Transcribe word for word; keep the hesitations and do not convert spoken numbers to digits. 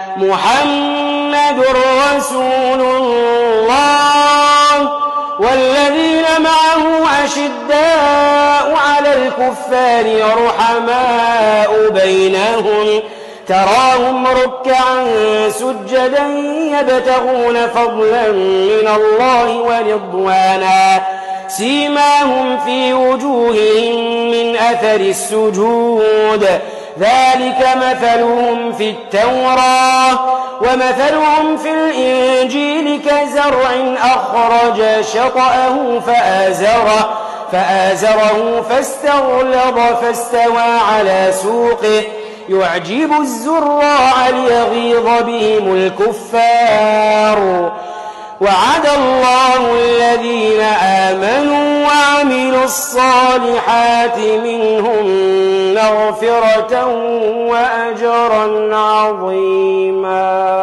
محمد رسول الله والذين معه أشداء على الكفار رحماء بينهم تراهم ركعا سجدا يبتغون فضلا من الله ورضوانا سيماهم في وجوههم من أثر السجود ذلك مثلهم في التوراة ومثلهم في الإنجيل كزرع أخرج شطأه فآزره, فآزره فاستغلظ فاستوى على سوقه يعجب الزراع ليغيظ بهم الكفار وعد الله الذين آمنوا وعملوا الصالحات منهم مغفرة وأجرا عظيما.